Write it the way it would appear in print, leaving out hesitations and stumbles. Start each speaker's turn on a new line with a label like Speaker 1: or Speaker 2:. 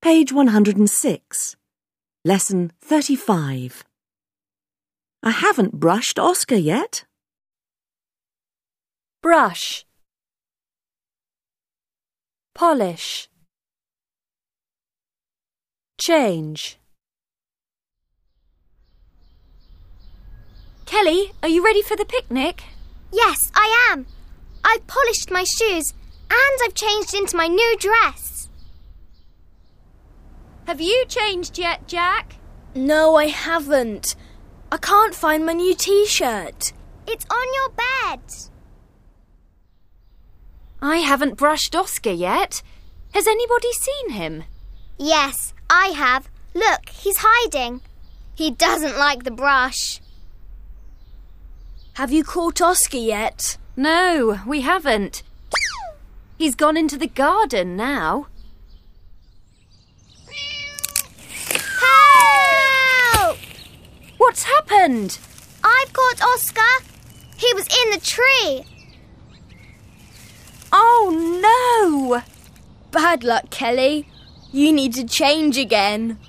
Speaker 1: Page 106. Lesson 35. I haven't brushed Oscar yet.
Speaker 2: Brush. Polish. Change. Kelly, are you ready for the picnic?
Speaker 3: Yes, I am. I've polished my shoes and I've changed into my new dress.
Speaker 2: Have you changed yet, Jack?
Speaker 4: No, I haven't. I can't find my new t-shirt.
Speaker 3: It's on your bed.
Speaker 2: I haven't brushed Oscar yet. Has anybody seen him?
Speaker 3: Yes, I have. Look, he's hiding. He doesn't like the brush.
Speaker 4: Have you caught Oscar yet?
Speaker 2: No, we haven't. He's gone into the garden now.
Speaker 3: Help!
Speaker 2: What's happened?
Speaker 3: I've caught Oscar. He was in the tree.
Speaker 2: Oh, no!
Speaker 4: Bad luck, Kelly. You need to change again.